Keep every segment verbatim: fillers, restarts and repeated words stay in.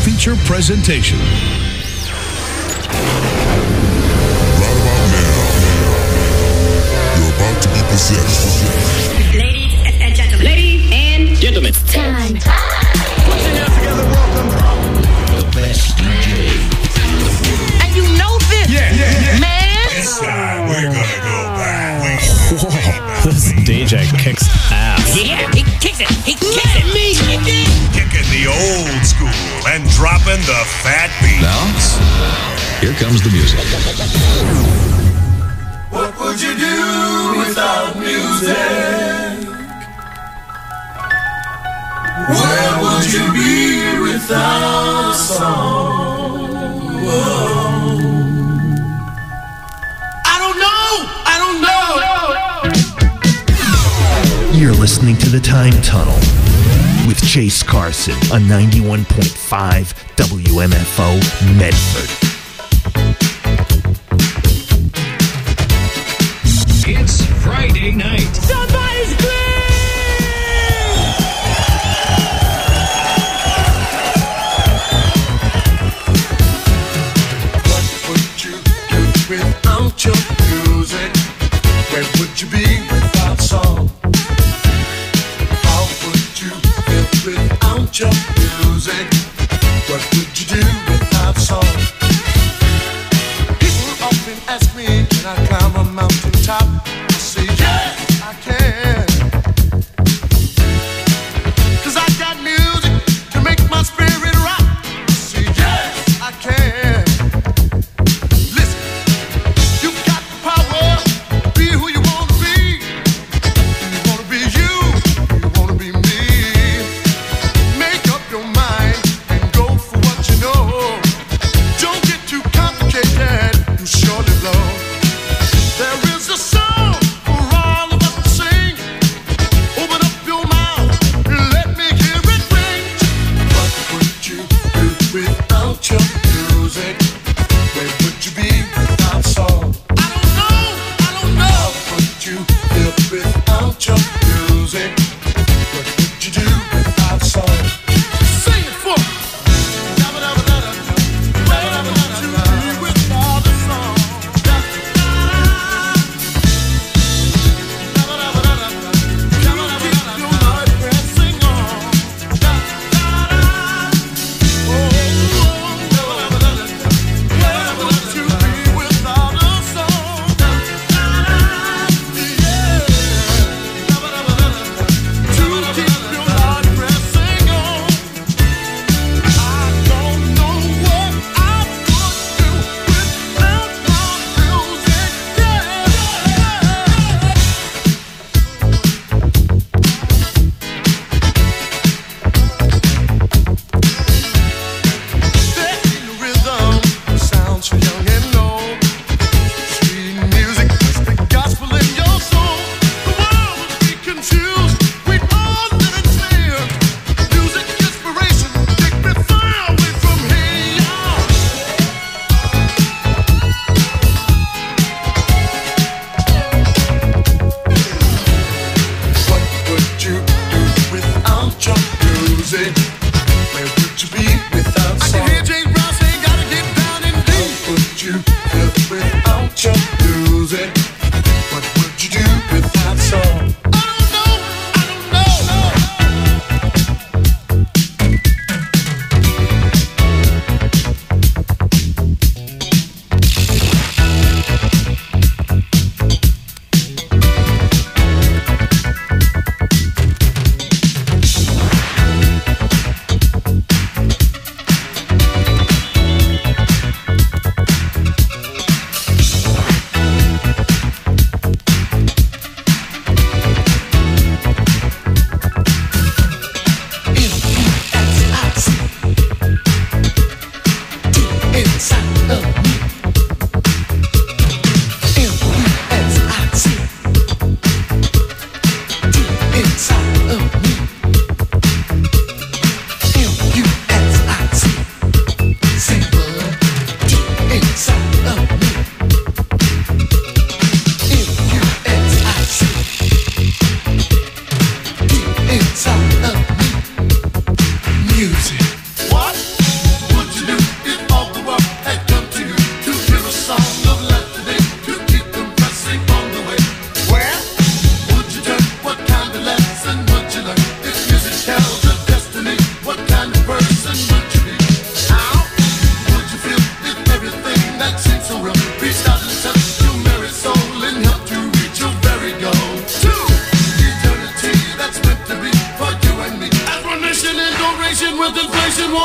feature presentation. Right about now, you're about to be possessed. Ladies and gentlemen. Ladies and gentlemen. It's time. Put your hands together, welcome. The best D J. And you know this, yeah, yeah, yeah. man. This time, we're gonna go back. Whoa, this D J kicks ass. Yeah, he kicks it. He kicks it. Me. Kicking the old school and dropping the fat beat. Now, here comes the music. What would you do without music? Where would you be without a song? Whoa. I don't know! I don't know! You're listening to The Time Tunnel with Chase Carson on ninety-one point five W M F O Medford. It's Friday night. Somebody's clean! What would you do without your music? Where would you be without song? How would you feel without your music? What would you do without song? People often ask me, can I climb a mountain top? I say, yes, I can. Cause I got music to make my spirit rock. I say, yes, I can. Listen, you got the power, be who you want to be. You want to be you, you want to be me. Make up your mind and go for what you know. Don't get too complicated, you surely blow. There is a song for all of us to sing. Open up your mouth and let me hear it ring. What would you do without your music? Where would you be without song? I don't know, I don't know. How would you feel without your music? What would you do without song? Sing it for me. Where would you be without a song?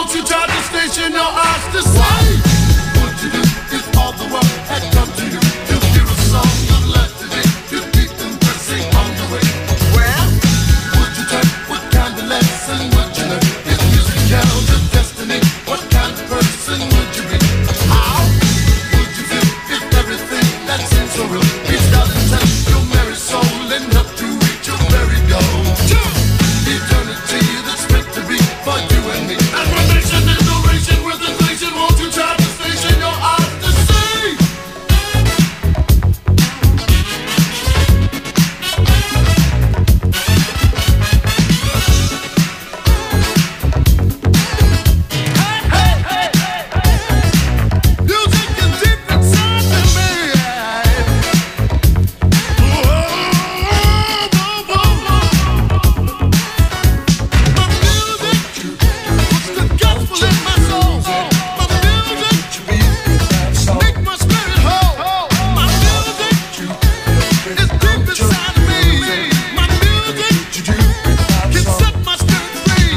won't you try to station your eyes to say what you do if all the world had come to you? You'll hear a song of love today. You'll keep them pressing on the way. Well, would you turn? What kind of lesson would you learn? If music held your destiny, what kind of person would you be? How would you feel if everything that seems so real reached out and touched your merry soul and helped you reach your very goal? Eternity that's meant to be for you and me. Affirmation and duration with inflation. Won't you try to station your eyes to see? Music is deep inside of me. Whoa, whoa, whoa, whoa. My music puts the gospel in my soul. My music make my spirit whole. My music is deep inside of me. My music can set my spirit free.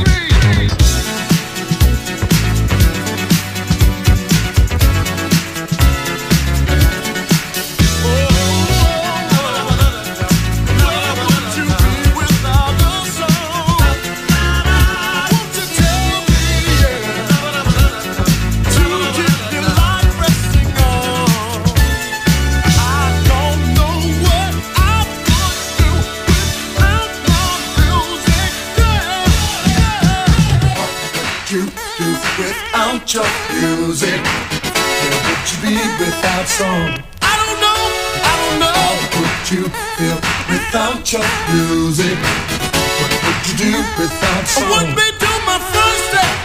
Without your music, where would you be without song? I don't know, I don't know. How would you feel without your music? What would you do without song? I wouldn't be doing my first step.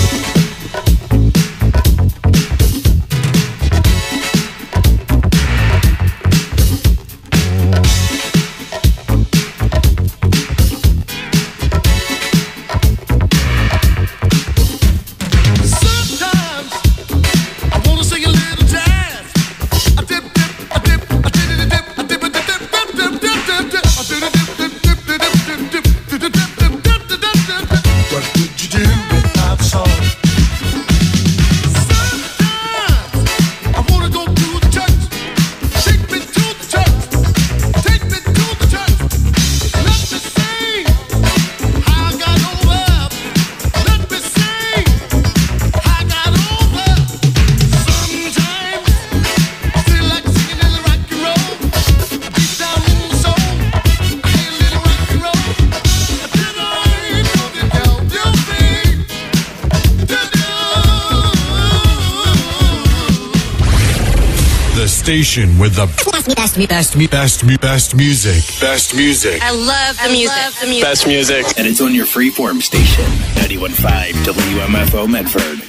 Sometimes I wanna sing a little jazz. I dip, dip, I dip, I dip, I dip, I dip, I dip, dip, dip, dip, dip, dip. I dip, dip, dip, dip, dip, dip, dip, dip, dip, dip, dip, dip, dip, dip, dip. What would you do without song? Sometimes I wanna go to the church. Take me to the church. Take me to the church. Let me sing how I got over. Let me sing how I got over. Sometimes I feel like singing a little rock and roll. Deep down in my soul, I hear a little rock and roll. Did I know that help you be? Did you? The station with the best, best, best, best, best music. Best music. I love the music. The music. Best music. And it's on your freeform station, ninety-one point five W M F O Medford.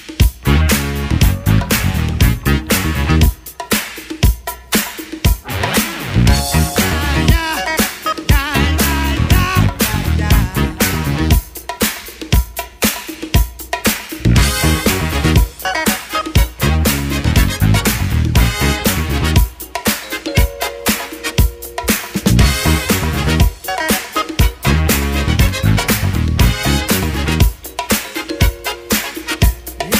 Yeah.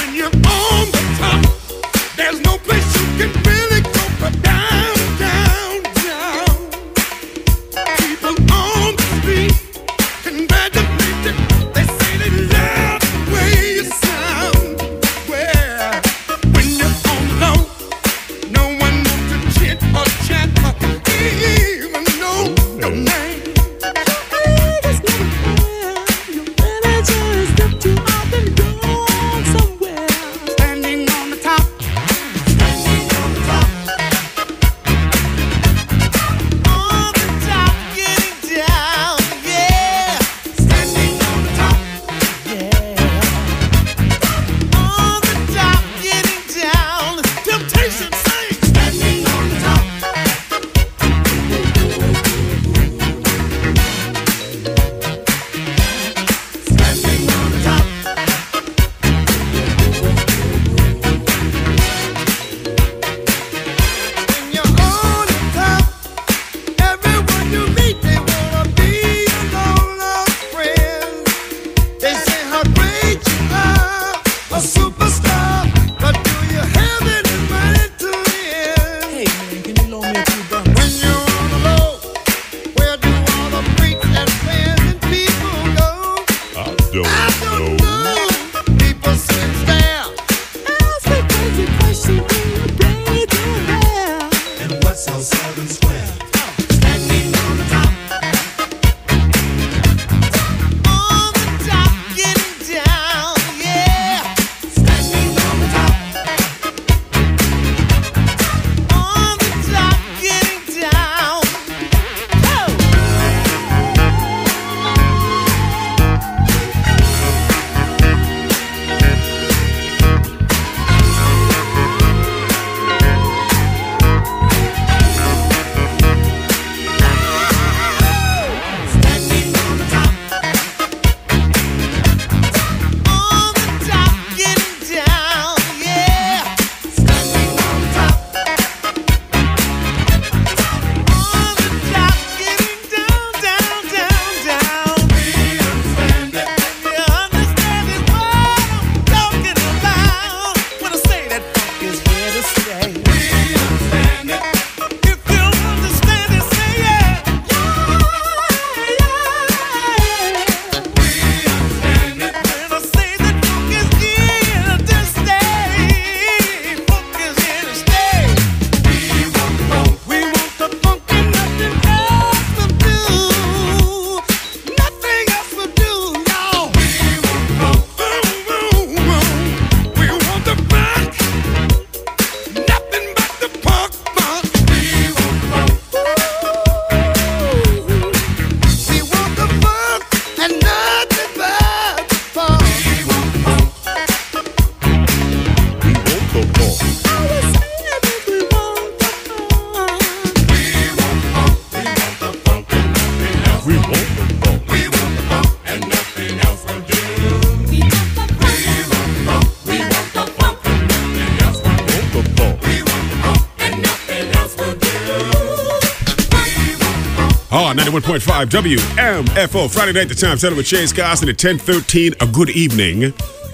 Oh, ninety-one point five W M F O. Friday night, the time settled with Chase Carson at ten thirteen. A good evening.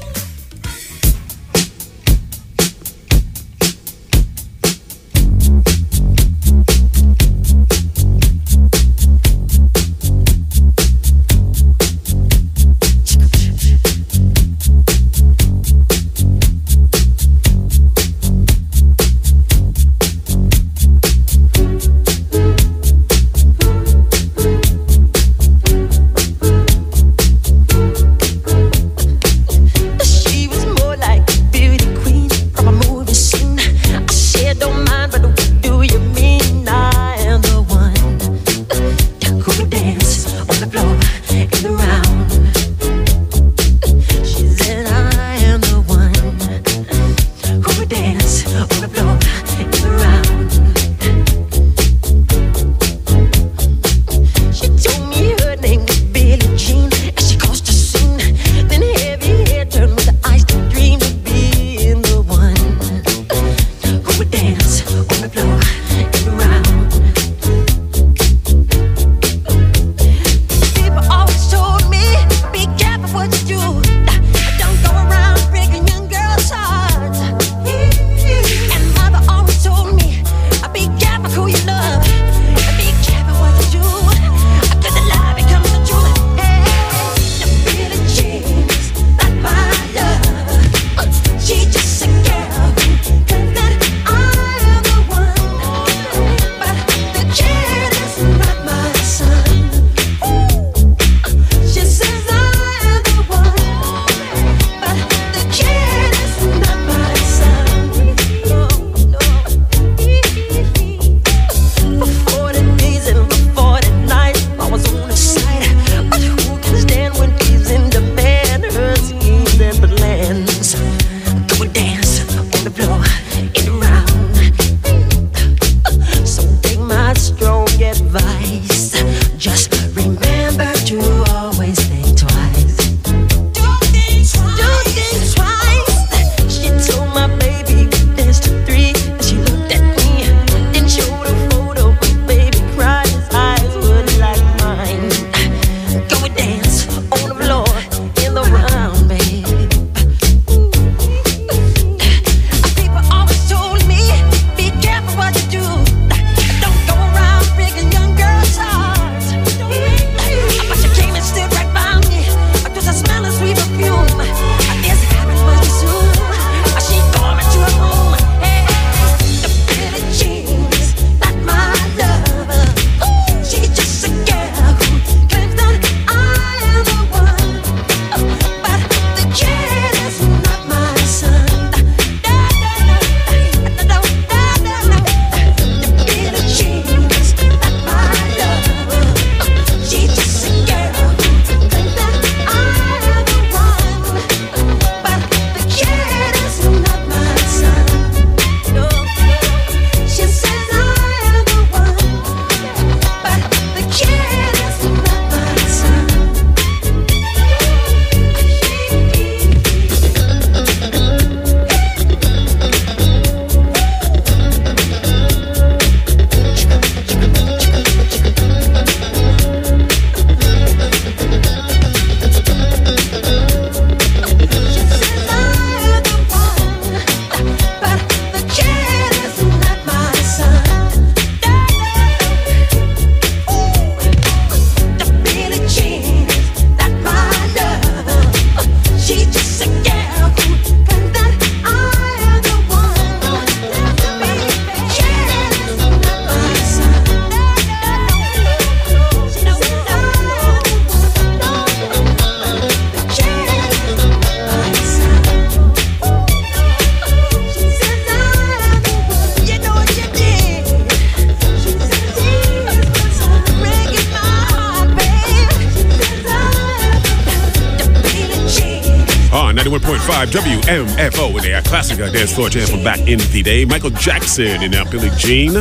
ninety-one point five W M F O with a classic dance floor jam from back in the day. Michael Jackson and now Billie Jean.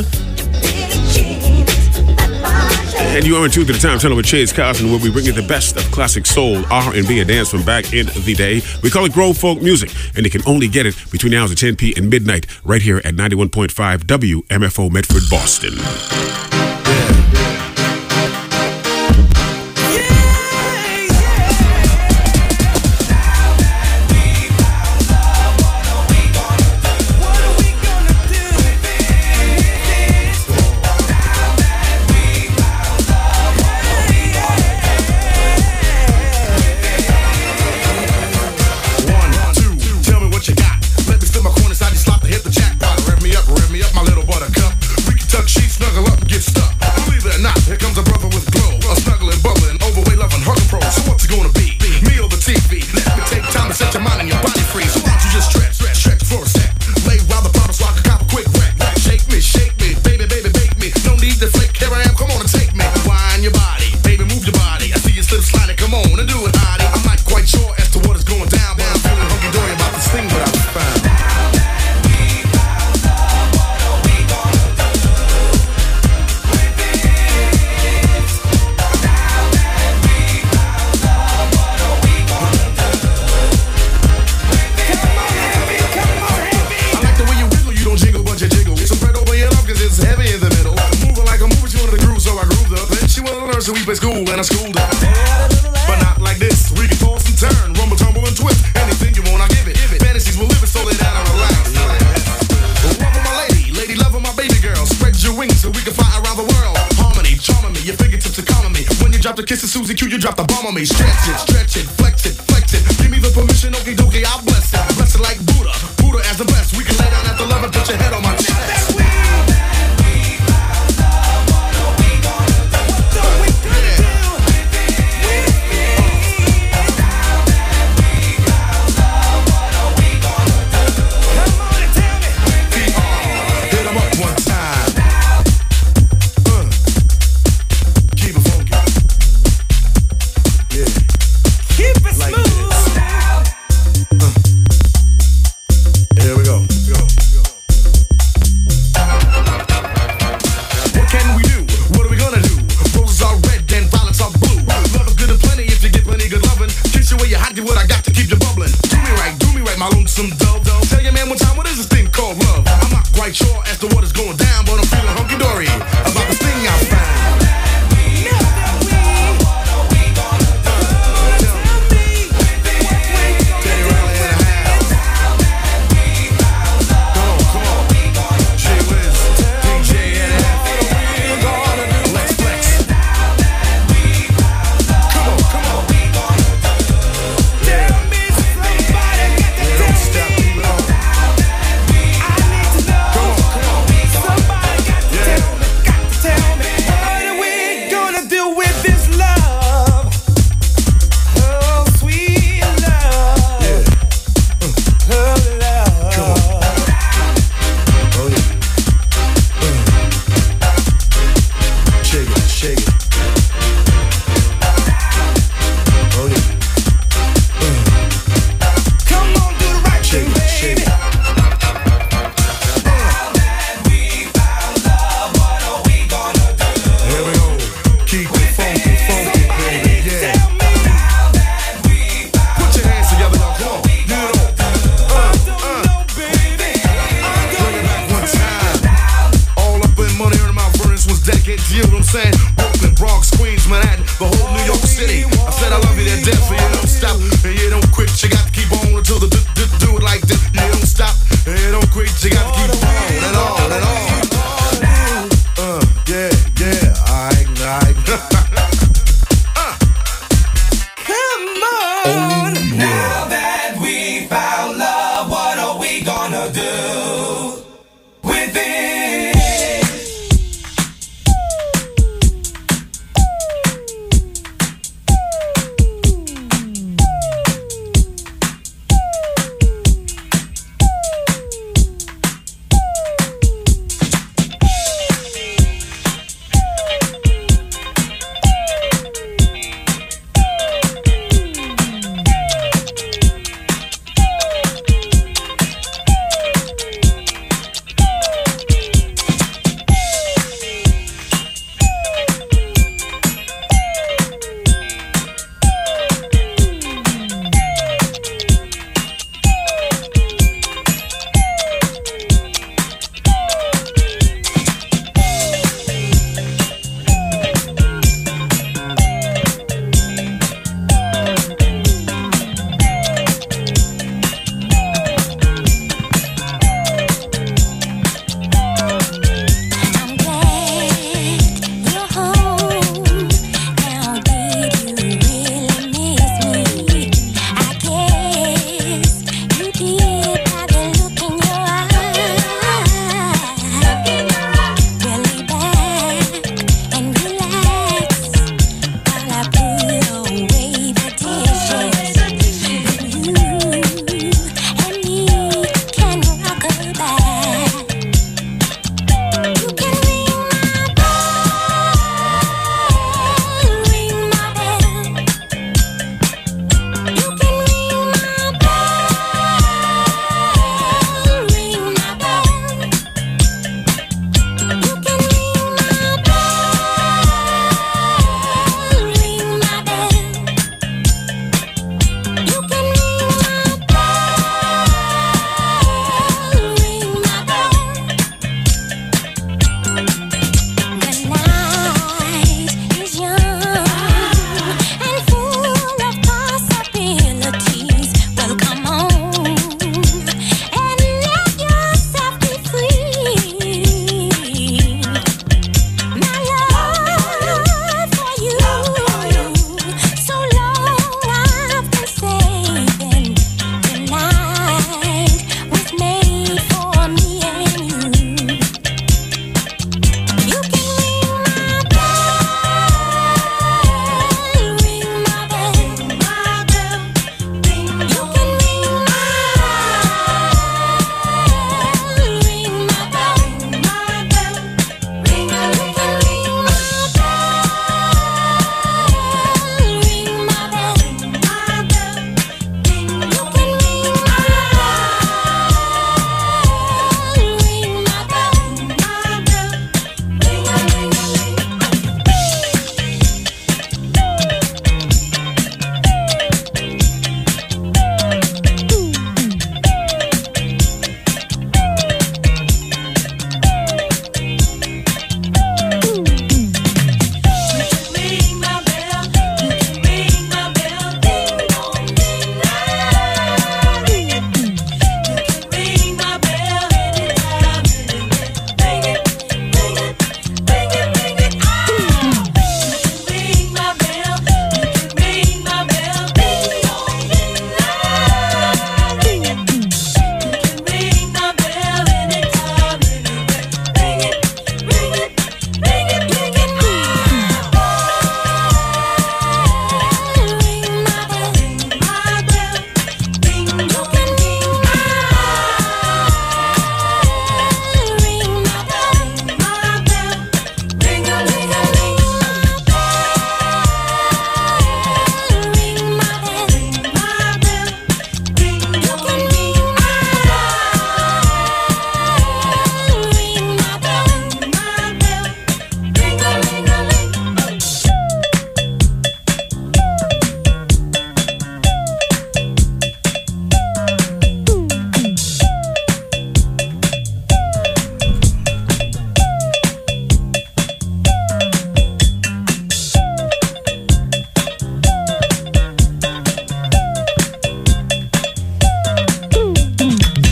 And you are in tune to the Time Tunnel with Chase Carson, where we bring you the best of classic soul, R and B, and dance from back in the day. We call it Grove Folk Music, and you can only get it between the hours of ten p.m. and midnight right here at ninety-one point five W M F O Medford, Boston. Missus Susie Q, you drop the bomb on me. Stretch it, stretch it, flex it, flex it. Give me the permission, okie dokie, I'll bless it. Bless it like Buddha, Buddha as the best. We can lay down at the love and put your head on my chest.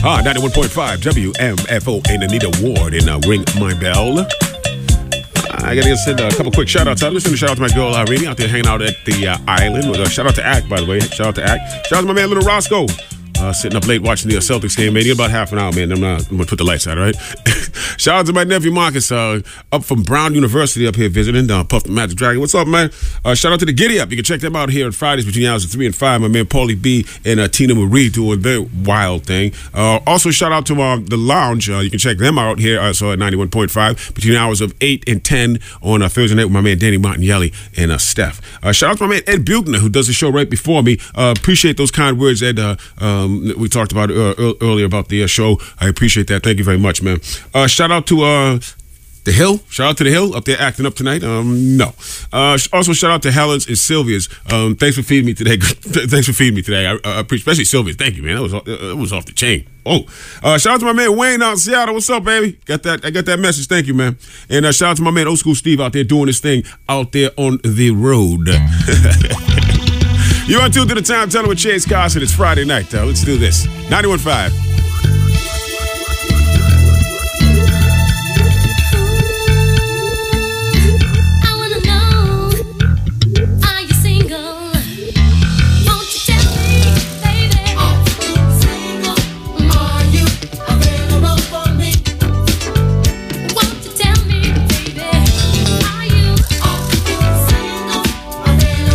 Ah, ninety-one point five W M F O and Anita Ward in uh, Ring My Bell. I gotta send a couple quick shout outs. I'm listening to shout out to my girl Irene out there hanging out at the uh, island. Uh, shout out to Ack, by the way. Shout out to Ack. Shout out to my man Little Roscoe. Uh, sitting up late watching the uh, Celtics game, man. You're about half an hour, man. I'm not. I'm gonna put the lights out, all right? Shout out to my nephew Marcus, uh, up from Brown University, up here visiting. Uh, Puff the Magic Dragon. What's up, man? Uh, shout out to the Giddy Up. You can check them out here on Fridays between the hours of three and five. My man Paulie B and uh, Tina Marie doing their wild thing. Uh, also, shout out to uh, the Lounge. Uh, you can check them out here. Uh, so at ninety-one point five between the hours of eight and ten on uh, Thursday night with my man Danny Martinelli and uh, Steph. Uh, shout out to my man Ed Buchner who does the show right before me. Uh, appreciate those kind words, Ed. Uh, um, we talked about uh, earlier about the uh, show. I appreciate that. Thank you very much, man. Uh, shout out to uh, The Hill. Shout out to The Hill up there acting up tonight. Um, no. Uh, also, shout out to Helen's and Sylvia's. Um, thanks for feeding me today. Thanks for feeding me today. I, I appreciate, especially Sylvia's. Thank you, man. That was that was off the chain. Oh, uh, shout out to my man Wayne out in Seattle. What's up, baby? Got that? I got that message. Thank you, man. And uh, shout out to my man Old School Steve out there doing his thing out there on the road. You're on tuned to the Time Teller with Chase Carson. It's Friday night. Uh, let's do this. ninety-one point five.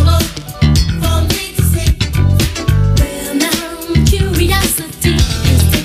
Curiosity is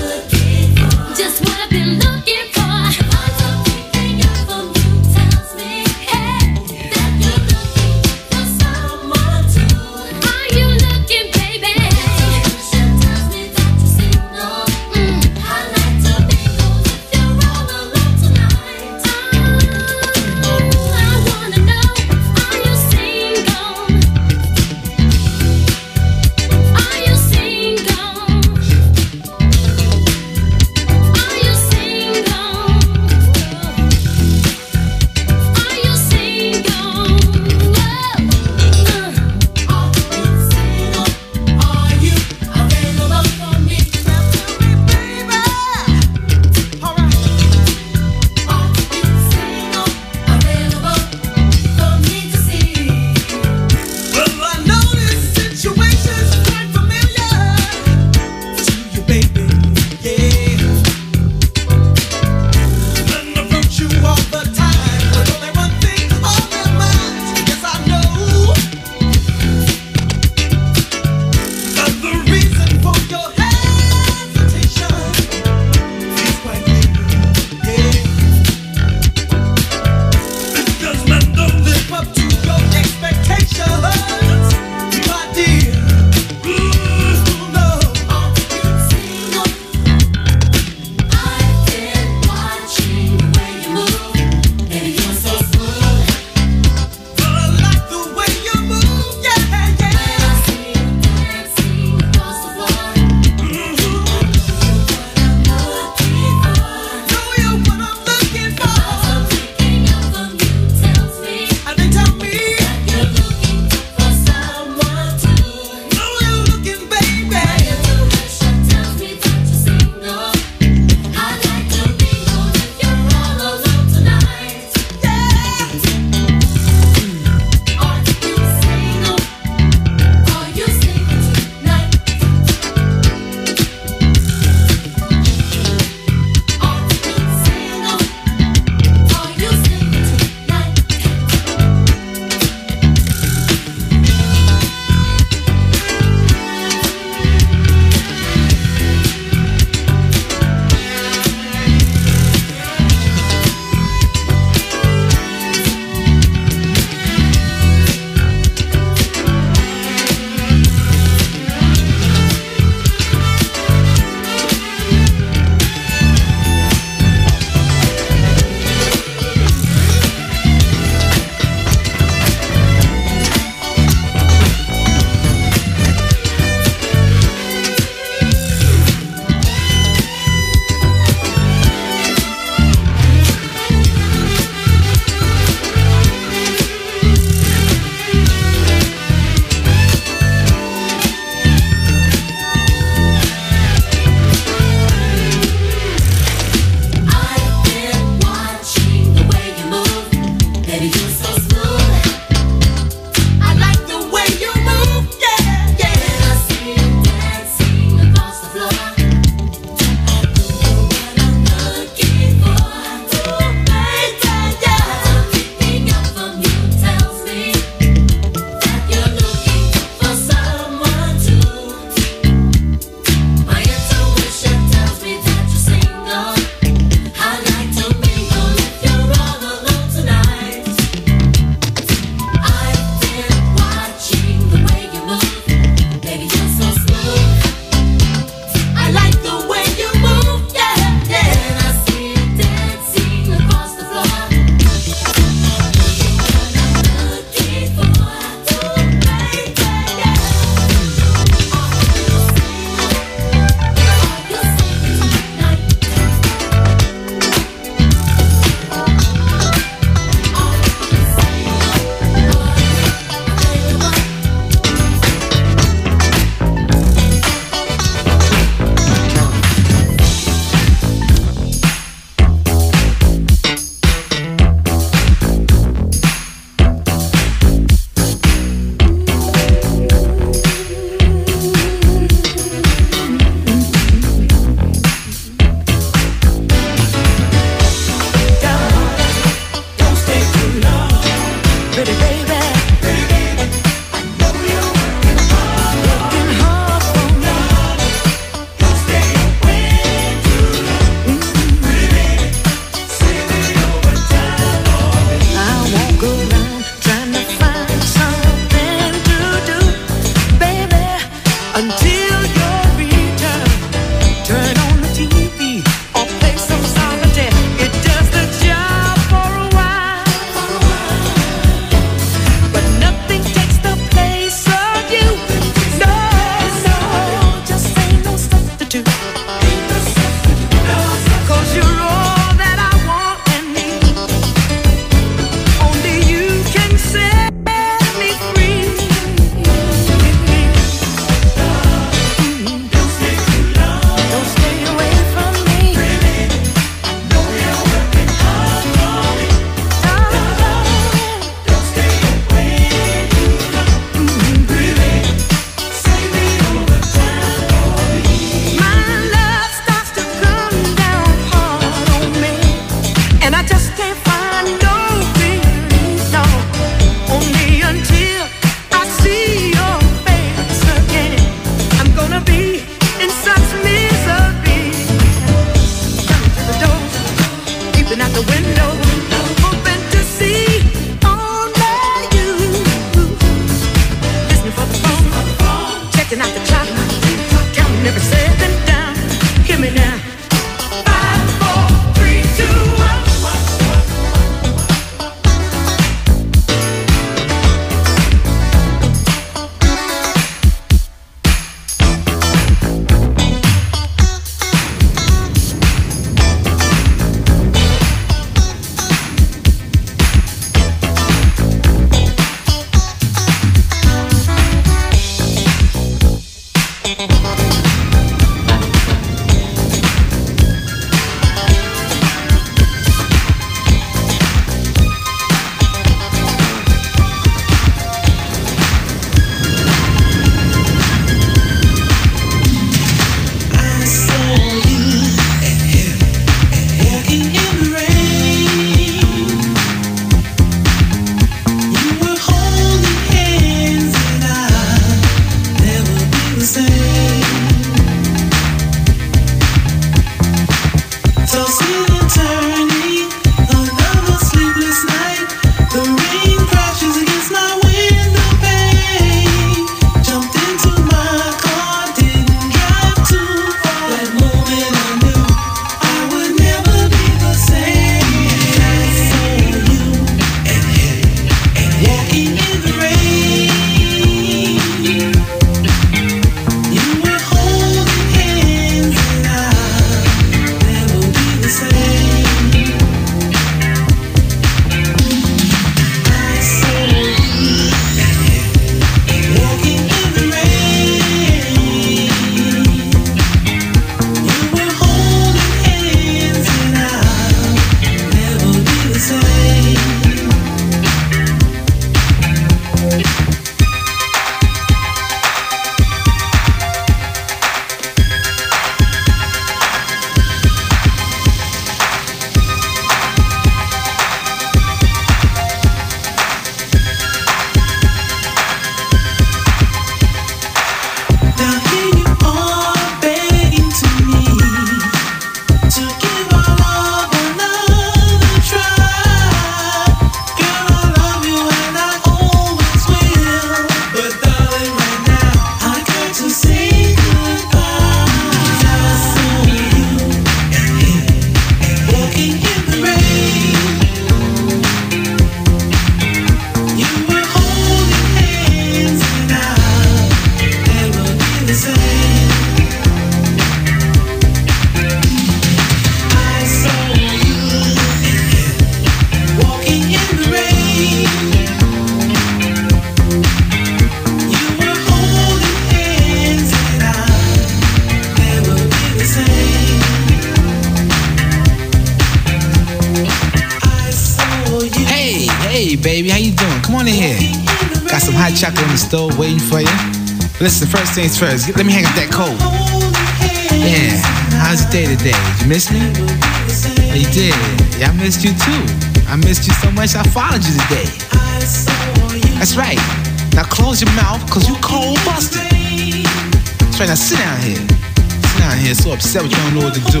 Hey, baby, how you doing? Come on in here. Got some hot chocolate on the stove waiting for you. Listen, first things first, let me hang up that coat. Yeah, how's your day today? Did you miss me? Oh, you did. Yeah, I missed you too. I missed you so much I followed you today. That's right. Now close your mouth, cause you cold busted. That's right, now sit down here. Sit down here, so upset with you don't know what to do.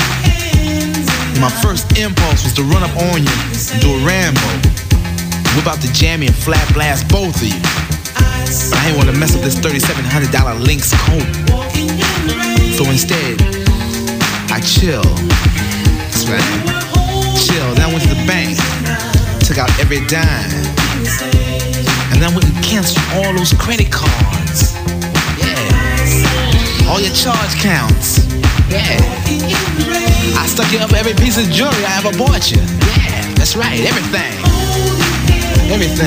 My first impulse was to run up on you and do a Rambo. Whip out the jammy and flat blast both of you. But I ain't wanna mess up this thirty-seven hundred dollars Lynx coat. So instead, I chill. That's right. Chill. Then I went to the bank, took out every dime, and then I went and canceled all those credit cards. Yeah. All your charge counts. Yeah. I stuck you up every piece of jewelry I ever bought you. Yeah. That's right. Everything. Everything.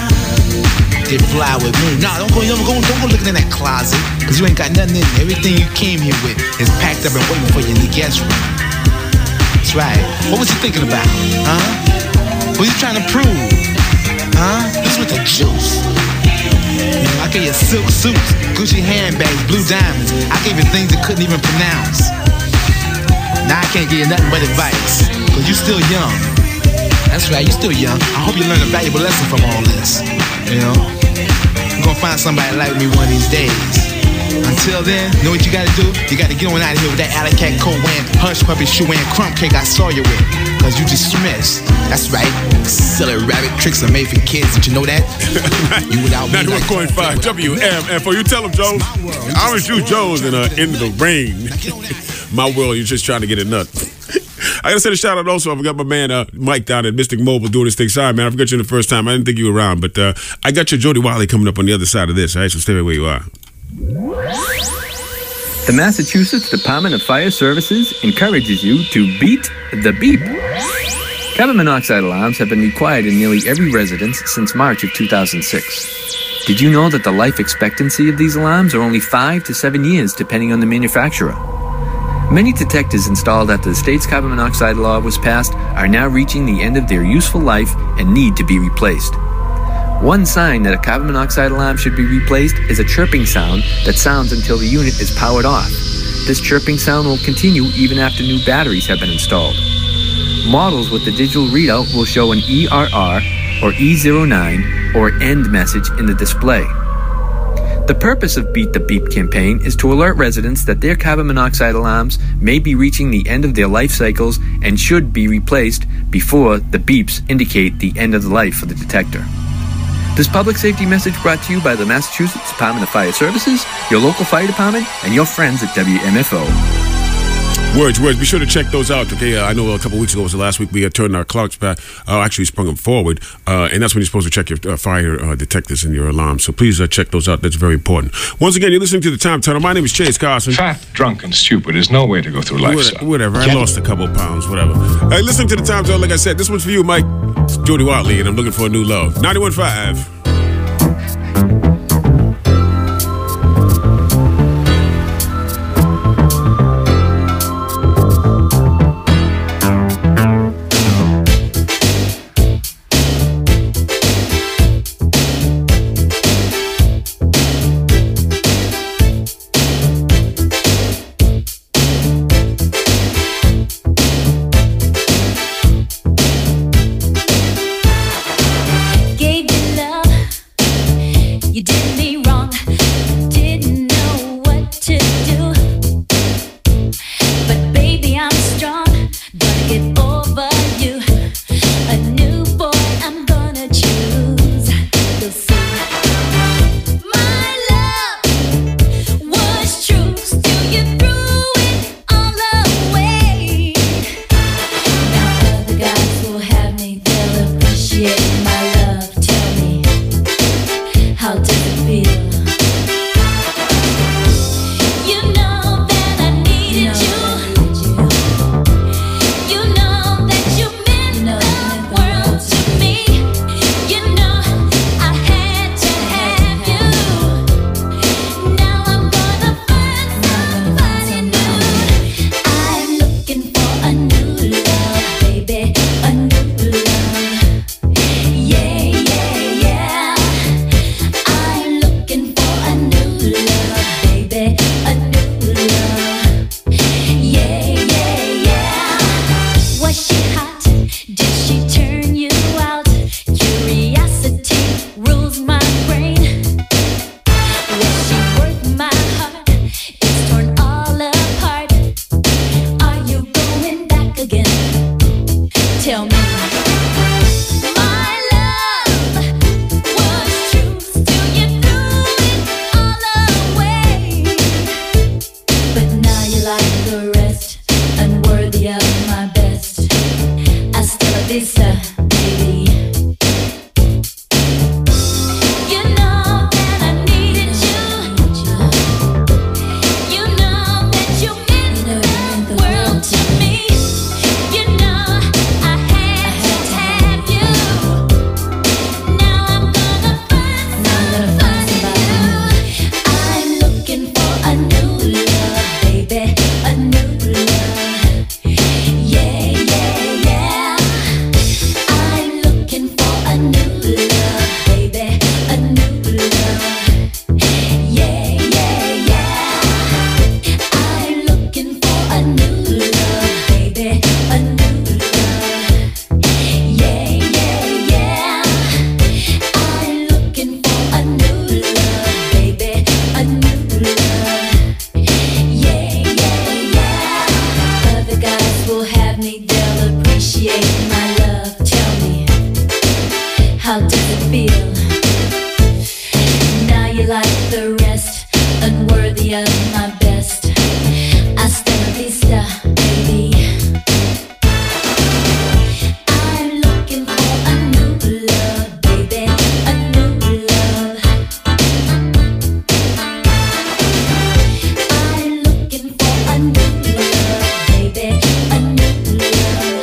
Did fly with me. Nah, don't go, don't go, don't go looking in that closet, cause you ain't got nothing in there. Everything you came here with is packed up and waiting for you in the guest room. That's right. What was you thinking about? Huh? What was you trying to prove? Huh? This with the juice. You know, I gave you silk suits, Gucci handbags, blue diamonds. I gave you things you couldn't even pronounce. Now I can't give you nothing but advice, cause you still young. That's right, you still young. I hope you learn a valuable lesson from all this. You know? You're gonna find somebody like me one of these days. Until then, you know what you gotta do? You gotta get on out of here with that alley cat coat wearing, hush puppy shoe wearing, crumb cake I saw you with. Cause you dismissed. That's right. Silly rabbit tricks are made for kids. Did you know that? You without me. ninety-one point five W M F O. You tell them, Joe. Orange Juice Jones in, uh, in the rain. My world, you're just trying to get a nut. I gotta send a shout out also. I forgot my man uh, Mike down at Mystic Mobile doing this thing. Sorry, man, I forgot you the first time. I didn't think you were around, but uh, I got your Jody Wiley coming up on the other side of this. All right, so stay right where you are. The Massachusetts Department of Fire Services encourages you to beat the beep. Carbon monoxide alarms have been required in nearly every residence since March of two thousand six. Did you know that the life expectancy of these alarms are only five to seven years, depending on the manufacturer? Many detectors installed after the state's carbon monoxide law was passed are now reaching the end of their useful life and need to be replaced. One sign that a carbon monoxide alarm should be replaced is a chirping sound that sounds until the unit is powered off. This chirping sound will continue even after new batteries have been installed. Models with the digital readout will show an E R R or E zero nine or END message in the display. The purpose of Beat the Beep campaign is to alert residents that their carbon monoxide alarms may be reaching the end of their life cycles and should be replaced before the beeps indicate the end of the life of the detector. This public safety message brought to you by the Massachusetts Department of Fire Services, your local fire department, and your friends at W M F O. Words, words. Be sure to check those out, okay? Uh, I know a couple weeks ago was the last week we uh, turned our clocks back, uh, actually sprung them forward, uh, and that's when you're supposed to check your uh, fire uh, detectors and your alarms. So please uh, check those out. That's very important. Once again, you're listening to The Time Tunnel. My name is Chase Carson. Fat, drunk, and stupid is no way to go through life, What, son. Whatever. I lost a couple pounds, whatever. Hey, listen to The Time Tunnel. Like I said, this one's for you, Mike. It's Jody Watley, and I'm looking for a new love. ninety-one point five. How does it feel? Now you're like the rest, unworthy of my best. Hasta la vista, baby. I'm looking for a new love, baby, a new love. I'm looking for a new love, baby, a new love.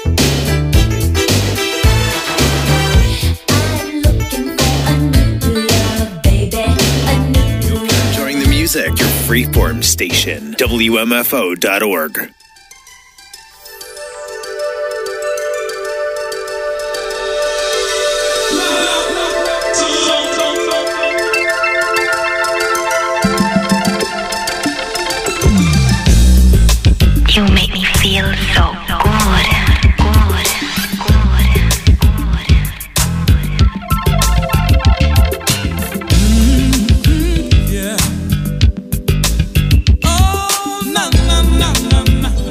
I'm looking for a new love, baby, a new love. Enjoying the music, your freeform station, W M F O dot org. You make me feel so good, good, good, good. Yeah. Oh, na na na na na.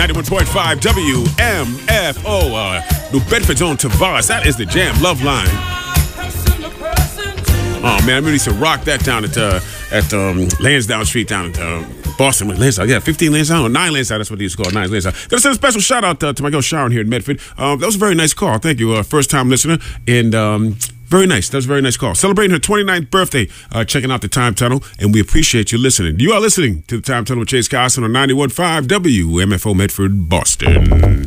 ninety-one point five W M F O. Uh, New Bedford's own Tavares. That is the jam. Love Line. Oh, man, I really used to rock that down at uh, at um, Lansdowne Street down at uh, Boston. Lansdowne, yeah, fifteen Lansdowne or nine Lansdowne. That's what they used to call it, nine Lansdowne. Gotta send a special shout out uh, to my girl Sharon here in Medford. Um, that was a very nice call. Thank you. Uh, first time listener. And um, very nice. That was a very nice call. Celebrating her twenty-ninth birthday, uh, checking out the Time Tunnel. And we appreciate you listening. You are listening to the Time Tunnel with Chase Carson on ninety-one point five W M F O Medford, Boston.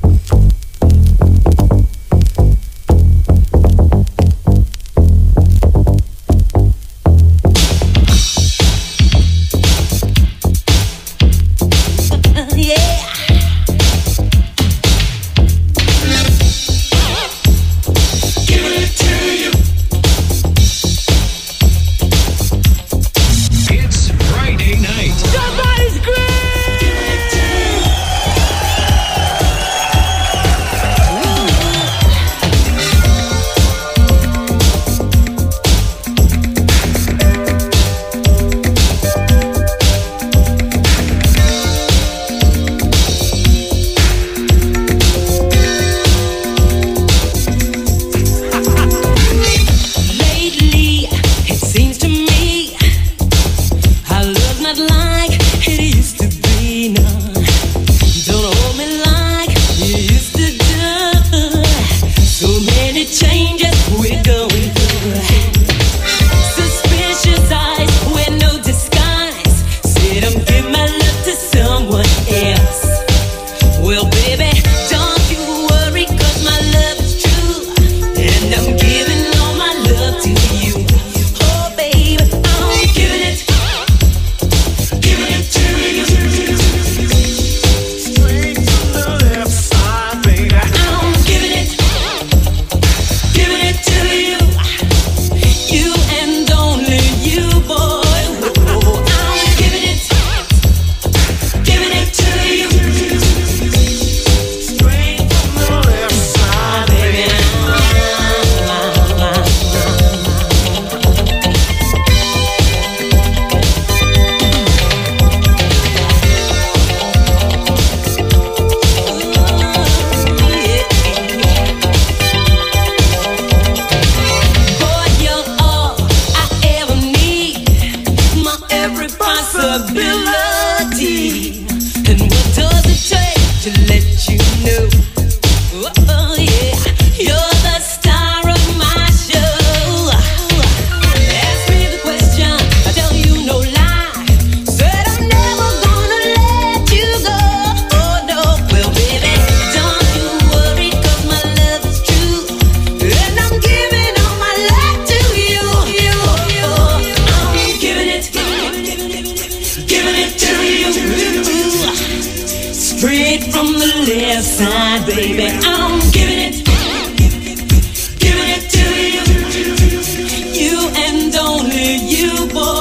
You and only you, boy.